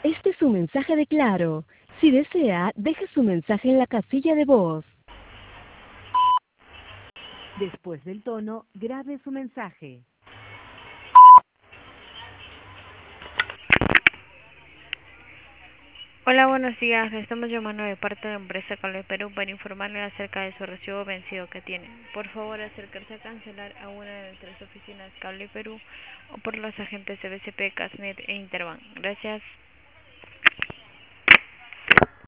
Este es un mensaje de Claro. Si desea, deje su mensaje en la casilla de voz. Después del tono, grabe su mensaje. Hola, buenos días. Le estamos llamando de parte de la empresa Cable Perú para informarle acerca de su recibo vencido que tiene. Por favor, acercarse a cancelar a una de nuestras oficinas Cable Perú o por los agentes de BCP, Casnet e Interbank. Gracias.